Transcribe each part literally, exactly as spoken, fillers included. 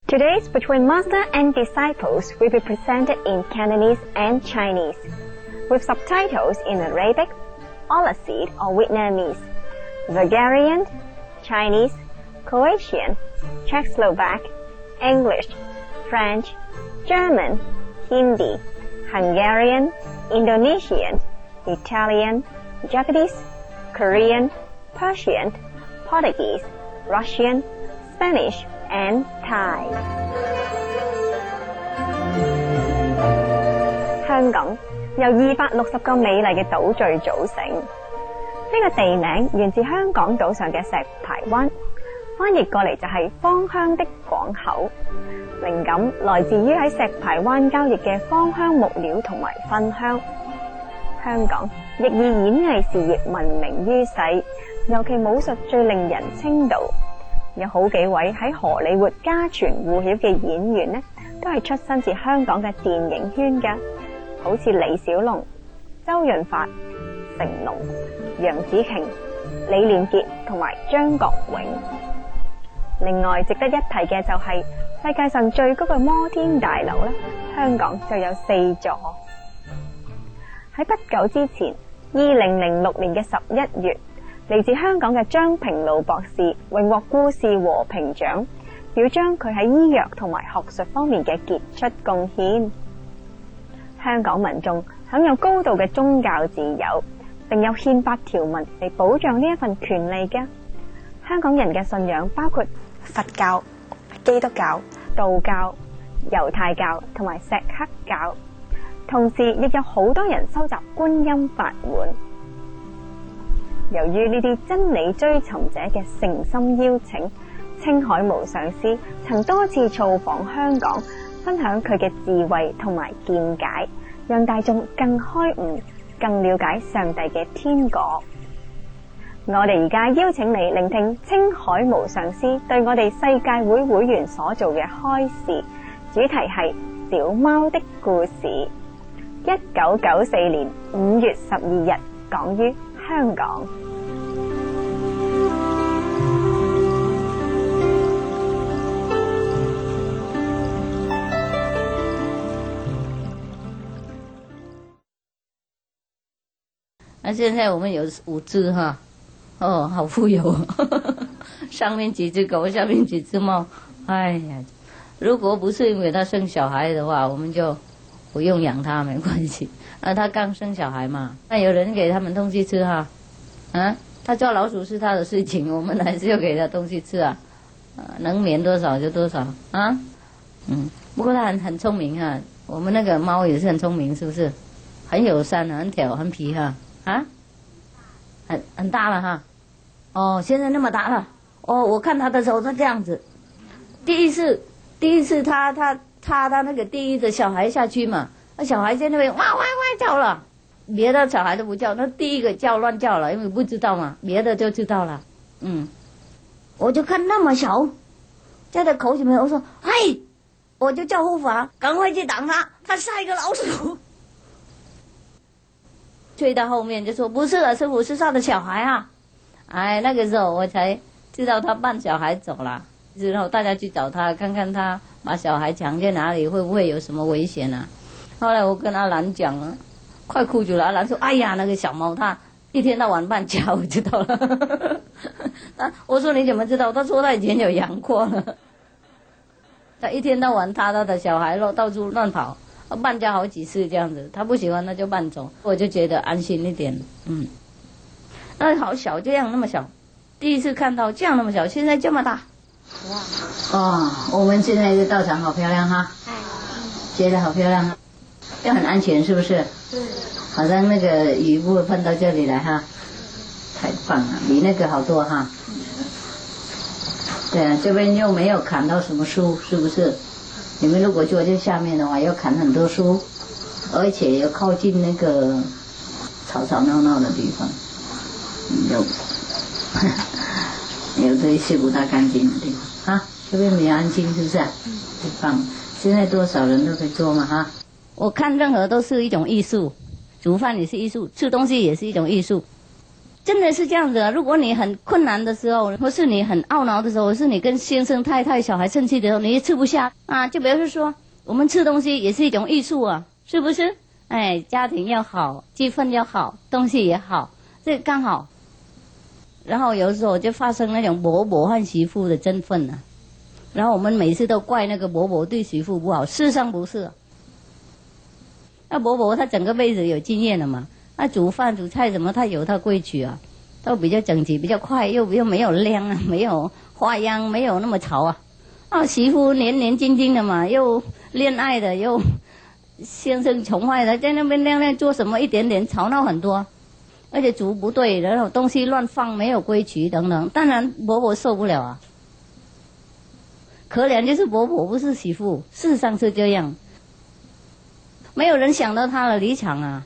Today's Between Master and Disciples will be presented in Cantonese and Chinese, with subtitles in Arabic, Olasite or Vietnamese, Bulgarian, Chinese, Croatian, Czechoslovak, English, French, German, Hindi, Hungarian, Indonesian, Italian, Japanese, Korean, Persian, Portuguese, Russian, Spanish, and Thai. 香港由二百六十個美麗嘅島嶼組成，呢、這個地名源自香港島上嘅石排灣，翻譯過嚟就係芳香的港口。靈感來自於喺石排灣交易嘅芳香木料同埋芬香。香港亦以演藝事業聞名於世，尤其武術最令人稱道。有好幾位喺荷里活家傳戶曉嘅演員呢，都係出身自香港嘅電影圈㗎，好似李小龍、周潤發、成龍、楊紫瓊、李連杰同埋張國榮。另外值得一提嘅就係、是、世界上最高嘅摩天大樓咧，香港就有四座。喺不久之前，二零零六年嘅十一月，嚟自香港嘅張平路博士榮獲故事和平獎，表彰佢喺醫藥同埋學術方面嘅傑出貢獻。香港民眾享有高度嘅宗教自由，並有憲法條文嚟保障呢一份權利嘅。香港人嘅信仰包括佛教、基督教、道教、猶太教同埋錫克教，同時亦有好多人收集觀音法門。由於呢啲真理追尋者嘅誠心邀請，青海無上師曾多次造訪香港，分享佢嘅智慧同埋見解，讓大眾更開悟、更了解上帝嘅天國。我哋而家邀請你聆聽青海無上師對我哋世界會會員所做嘅開示，主題係小貓的故事。一九九四年五月十二日，講於香港。 那、啊、现在我们有五只哈，哦，好富有，上面几只狗，下面几只猫。哎呀，如果不是因为它生小孩的话，我们就不用养它，没关系。那它刚生小孩嘛，那有人给他们东西吃哈，啊，他抓老鼠是他的事情，我们还是要给他东西吃啊，啊，能免多少就多少啊，嗯，不过它很很聪明哈，我们那个猫也是很聪明，是不是？很友善，很挑，很皮哈。啊，很很大了哈，哦，现在那么大了，哦，我看他的时候他这样子，第一次，第一次他他他他那个第一的小孩下去嘛，那小孩在那边哇哇哇叫了，别的小孩都不叫，那第一个叫乱叫了，因为不知道嘛，别的就知道了，嗯，我就看那么小，叫他口里面，我说，哎，我就叫护法，赶快去挡他，他杀一个老鼠。追到后面就说不是了，师傅是他的小孩啊！哎，那个时候我才知道他伴小孩走了，之后大家去找他，看看他把小孩藏在哪里，会不会有什么危险啊？后来我跟阿兰讲了，快哭住了。阿兰说：“哎呀，那个小猫它一天到晚乱叫，我知道了。”啊，我说你怎么知道？他说他以前有养过了。他一天到晚他他的小孩咯到处乱跑。伴叫好几次这样子，他不喜欢他就伴走，我就觉得安心一点。嗯，那好小，这样那么小，第一次看到这样那么小，现在这么大。哇！哦，我们现在的道场好漂亮哈，觉得好漂亮，又很安全，是不是？对。好像那个雨不会喷到这里来哈，太棒了，比那个好多哈。对啊，这边又没有砍到什么树，是不是？你们如果坐在下面的话，要砍很多树，而且要靠近那个吵吵闹闹的地方，有有这些不大干净的地方啊，这边比较安静，是不是啊？太棒了！现在多少人都可以做嘛哈。我看任何都是一种艺术，煮饭也是艺术，吃东西也是一种艺术。 真的是这样子啊！如果你很困难的时候，或是你很懊恼的时候，或是你跟先生、太太、小孩生气的时候，你也吃不下啊。就比如说，我们吃东西也是一种艺术啊，是不是？哎，家庭要好，气氛要好，东西也好，这刚好。然后有时候就发生那种伯伯和媳妇的争愤啊。然后我们每次都怪那个伯伯对媳妇不好，事实上不是、啊。那伯伯他整个辈子有经验了嘛，那煮饭煮菜什么他有他规矩啊，都比较整齐，比较快，又又没有亮啊，没有花样，没有那么吵啊。啊，媳妇年年轻轻的嘛，又恋爱的，又先生宠坏的，在那边亮亮做什么一点点吵闹很多，而且煮不对，然后东西乱放，没有规矩等等，当然伯伯受不了啊。可怜就是伯伯，不是媳妇，事实上是这样。没有人想到他的离场啊，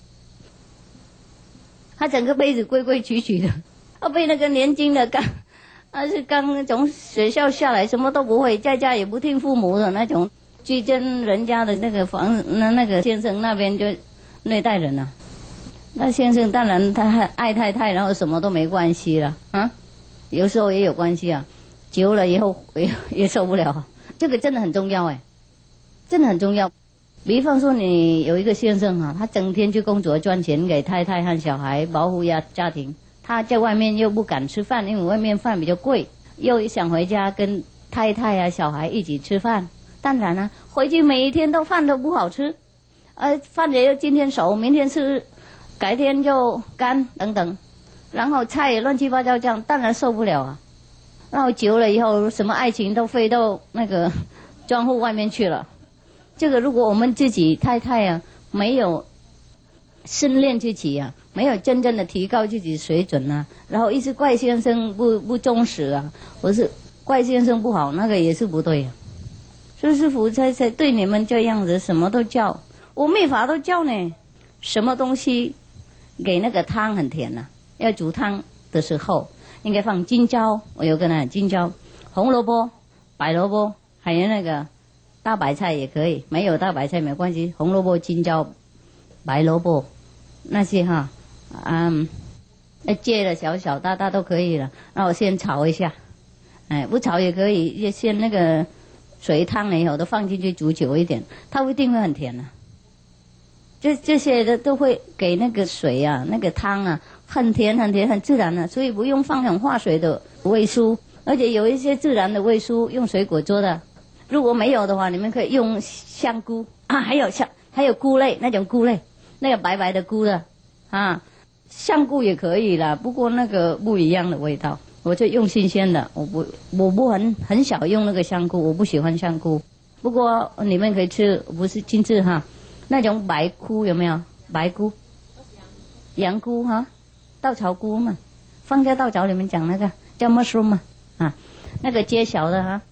他整个辈子规规矩矩的，他被那个年轻的刚，他是刚从学校下来，什么都不会，在家也不听父母的那种，去跟人家的那个房那那个先生那边就虐待人啊。那先生当然他还爱太太，然后什么都没关系了啊，有时候也有关系啊，久了以后也也受不了，这个真的很重要哎，真的很重要。比方说你有一个先生啊，他整天去工作赚钱给太太和小孩，保护家家庭，他在外面又不敢吃饭，因为外面饭比较贵，又想回家跟太太啊小孩一起吃饭，当然了，回去每一天都饭都不好吃，呃饭也要今天熟明天吃，改天就干等等，然后菜也乱七八糟这样，当然受不了啊。然后久了以后，什么爱情都飞到那个窗户外面去了。这个如果我们自己太太啊没有训练自己啊，没有真正的提高自己的水准啊，然后一直怪先生不不忠实啊，或是怪先生不好，那个也是不对啊。所以师父才才对你们这样子，什么都教，我秘法都教呢。什么东西给那个汤很甜呐、啊，要煮汤的时候应该放金椒，我有跟他讲金椒、红萝卜、白萝卜，还有那个大白菜也可以，没有大白菜没关系，红萝卜、金椒、白萝卜那些哈，嗯，切了小小大大都可以了。然后先炒一下，哎，不炒也可以，先那个水烫了以后都放进去煮久一点，它一定会很甜的、啊。这这些的都会给那个水啊，那个汤啊，很甜很甜很自然的、啊，所以不用放很化水的味素，而且有一些自然的味素用水果做的。如果没有的话，你们可以用香菇啊，还有香，还有菇类那种菇类，那个白白的菇的啊，香菇也可以啦，不过那个不一样的味道。我就用新鲜的，我不我不很很少用那个香菇，我不喜欢香菇。不过你们可以吃，不是精致哈，那种白菇有没有？白菇、羊菇哈，稻草菇嘛，放在稻草里面讲那个叫 mushroom 嘛啊，那个揭小的哈。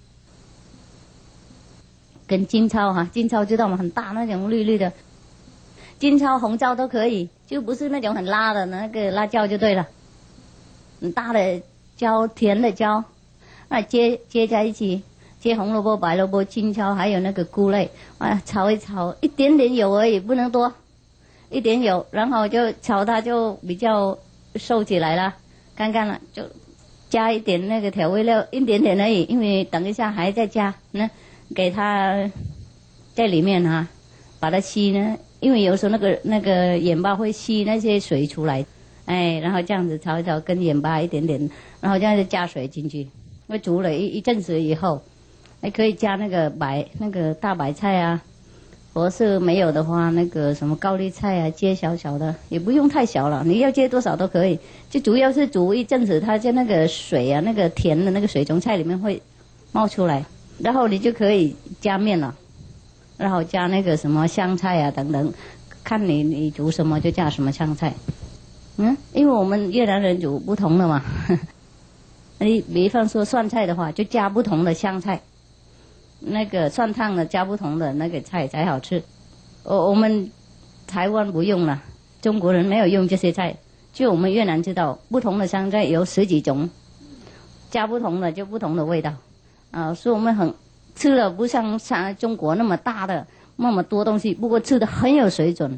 跟金草哈，金草知道吗？很大那种绿绿的，金草、红枣都可以，就不是那种很辣的那个辣椒就对了。很大的椒，甜的椒，那接接在一起，接红萝卜、白萝卜、金草，还有那个菇类，啊，炒一炒，一点点油而已，不能多，一点油，然后就炒它就比较收起来了，干干了就加一点那个调味料，一点点而已，因为等一下还在加那。给它在里面哈、啊，把它吸呢，因为有时候那个那个盐巴会吸那些水出来，哎，然后这样子炒一炒，跟盐巴一点点，然后这样子加水进去，我煮了一一阵子以后，还可以加那个白那个大白菜啊，或是没有的话，那个什么高丽菜啊，切小小的，也不用太小了，你要切多少都可以，就主要是煮一阵子，它就那个水啊，那个甜的那个水从菜里面会冒出来。然后你就可以加面了，然后加那个什么香菜啊等等，看你你煮什么就加什么香菜。嗯，因为我们越南人煮不同的嘛，你比方说蒜菜的话，就加不同的香菜，那个蒜汤的加不同的那个菜才好吃。我我们台湾不用了，中国人没有用这些菜，就我们越南知道，不同的香菜有十几种，加不同的就不同的味道。啊，所以我们很吃了不像像中国那么大的那么多东西，不过吃的很有水准，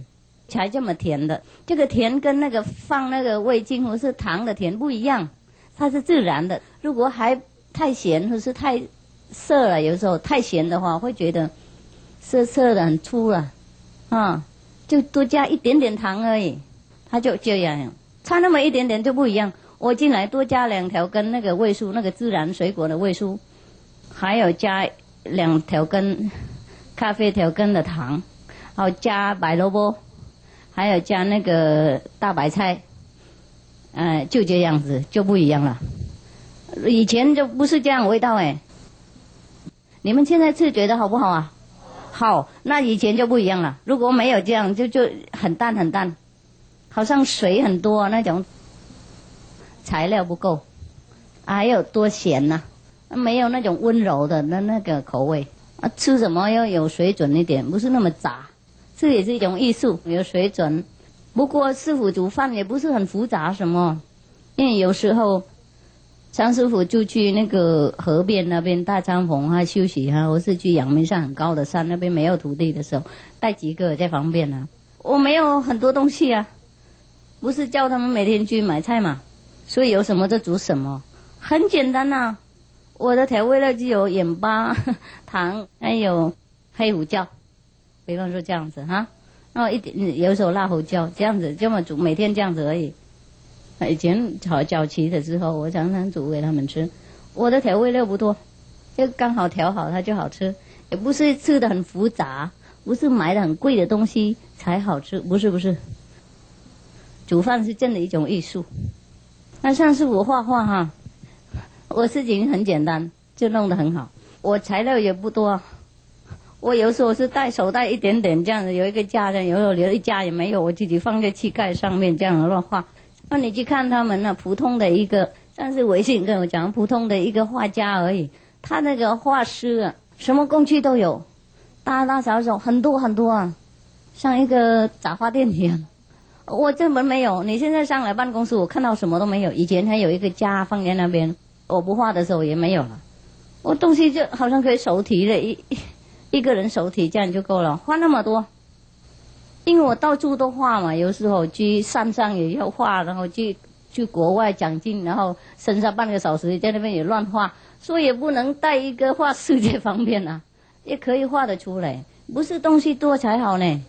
才这么甜的。这个甜跟那个放那个味精或是糖的甜不一样，它是自然的。如果还太咸或是太涩了，有时候太咸的话，会觉得涩涩的很粗了，啊，就多加一点点糖而已，它就这样，差那么一点点就不一样。我进来多加两条根那个味素，那个自然水果的味素，还有加两条根咖啡条根的糖，还有加白萝卜，还有加那个大白菜，呃，就这样子就不一样了。以前就不是这样味道哎。你们现在吃觉得好不好啊？好，那以前就不一样了。如果没有这样，就就很淡很淡，好像水很多那种。材料不够，还有多咸呐、啊，没有那种温柔的那那个口味啊。吃什么要有水准一点，不是那么杂。这也是一种艺术，有水准。不过师傅煮饭也不是很复杂什么，因为有时候张师傅就去那个河边那边大帐篷啊休息哈、啊，我是去阳明山很高的山那边没有土地的时候，带几个在旁边啊。我没有很多东西啊，不是叫他们每天去买菜嘛。所以有什么就煮什么，很简单呐、啊。我的调味料就有盐巴、糖，还有黑胡椒，比方说这样子哈，然后一点有时候辣胡椒，这样子这么煮，每天这样子而已。以前炒早期的时候，我常常煮给他们吃。我的调味料不多，就刚好调好它就好吃，也不是吃的很复杂，不是买的很贵的东西才好吃，不是不是。煮饭是真的一种艺术。那像是我画画哈，我事情很简单，就弄得很好。我材料也不多，我有时候是带手带一点点这样子，有一个架子，有时候留一架也没有，我自己放在膝盖上面这样乱画。那你去看他们那、啊、普通的一个，上次微信跟我讲，普通的一个画家而已，他那个画师啊，什么工具都有，大大小小很多很多啊，像一个杂货店一样。我根本没有，你现在上来办公室，我看到什么都没有。以前还有一个架放在那边，我不画的时候也没有了。我东西就好像可以手提的，一一个人手提这样就够了，画那么多。因为我到处都画嘛，有时候去山上也要画，然后去去国外讲经，然后剩下半个小时在那边也乱画，所以也不能带一个画室这方面啊，也可以画得出来，不是东西多才好呢。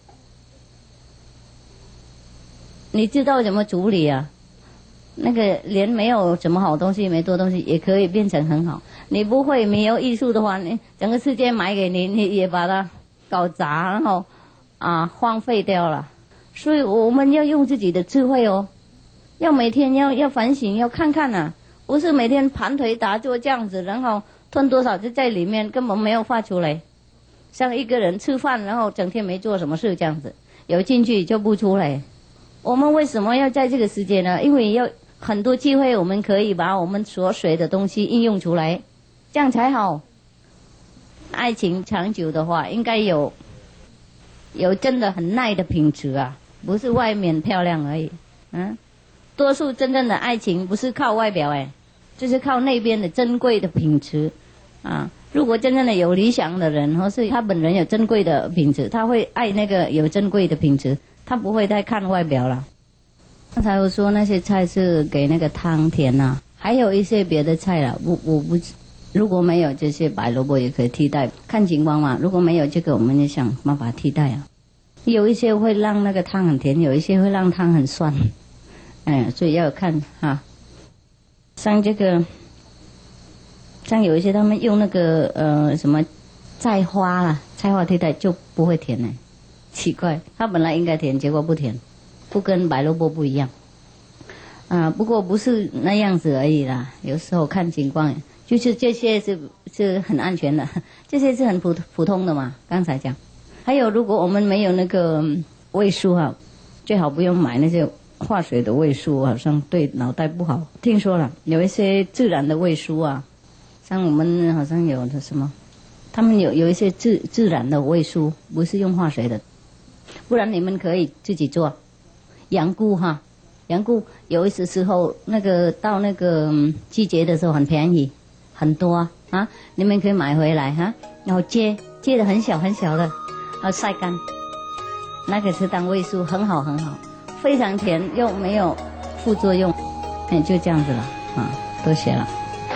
你知道怎么处理啊？那个连没有什么好东西，没多东西也可以变成很好。你不会没有艺术的话，你整个世界买给你，你也把它搞砸，然后啊荒废掉了。所以我们要用自己的智慧哦，要每天要要反省，要看看啊，不是每天盘腿打坐这样子，然后吞多少就在里面，根本没有画出来。像一个人吃饭，然后整天没做什么事这样子，有进去就不出来。我们为什么要在这个时间呢？因为要很多机会，我们可以把我们所学的东西应用出来，这样才好。爱情长久的话，应该有有真的很耐的品质啊，不是外面漂亮而已。嗯，多数真正的爱情不是靠外表哎，就是靠那边的珍贵的品质啊。如果真正的有理想的人，或是他本人有珍贵的品质，他会爱那个有珍贵的品质。他不会再看外表了。刚才我说那些菜是给那个汤填呐、啊，还有一些别的菜了。我我不，如果没有这些白萝卜也可以替代，看情况嘛。如果没有这个，我们就想办法替代啊。有一些会让那个汤很甜，有一些会让汤很酸，哎，所以要看哈。像这个，像有一些他们用那个呃什么菜花啦，菜花替代就不会甜呢。奇怪，它本来应该甜，结果不甜，不跟白萝卜不一样。啊，不过不是那样子而已啦。有时候看情况，就是这些是是很安全的，这些是很普普通的嘛。刚才讲，还有如果我们没有那个味素啊，最好不用买那些化学的味素，好像对脑袋不好。听说了，有一些自然的味素啊，像我们好像有的什么，他们有有一些自自然的味素，不是用化学的。不然你们可以自己做羊菇哈，羊菇有一些时候那个到那个、嗯、季节的时候很便宜，很多啊，啊你们可以买回来哈，然后切切的很小很小的，然后晒干， 那个是单位数，很好很好，非常甜又没有副作用，哎，就这样子了啊，多学了。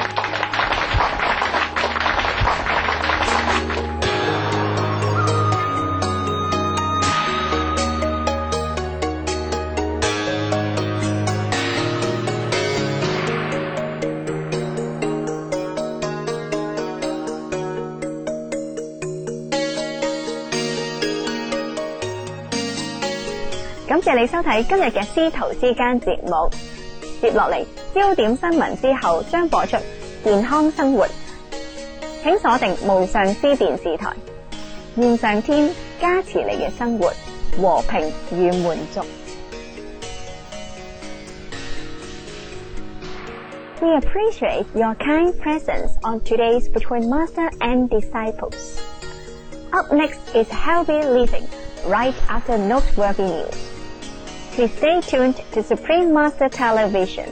感謝你收睇今日嘅師徒之間節目。接落嚟焦點新聞之後，將播出健康生活。請鎖定無上師電視台，願上天加持你嘅生活，和平與滿足。We appreciate your kind presence on today's Between Master and Disciples. Up next is Healthy Living, right after noteworthy news. Please stay tuned to Supreme Master Television.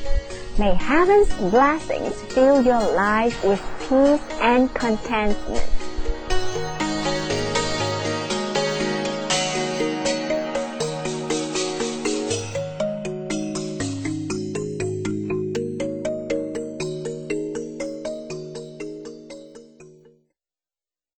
May heaven's blessings fill your life with peace and contentment.